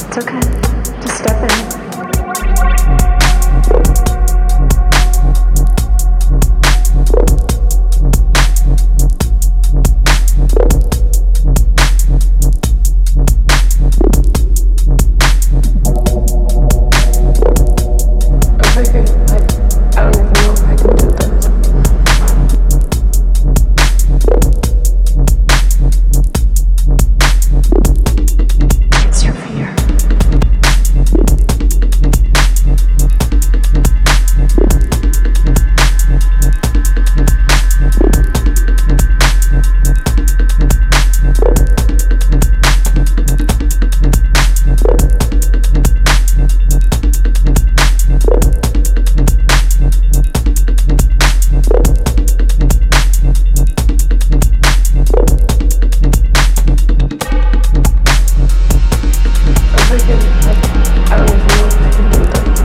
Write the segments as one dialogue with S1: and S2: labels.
S1: It's okay. Just step in. I'm thinking, I don't even know if I can do this. It's your fear. I don't even know if I can do this.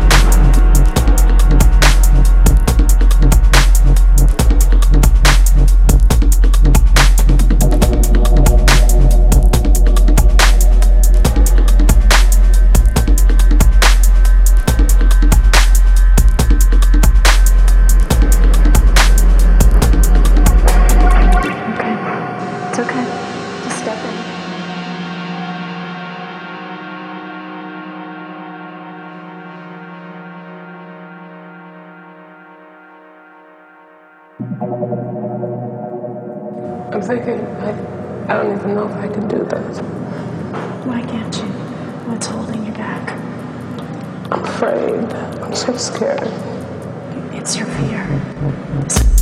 S1: It's okay. Just step in. I'm thinking, I don't even know if I can do this.
S2: Why can't you? What's holding you back?
S1: I'm afraid. I'm so scared.
S2: It's your fear.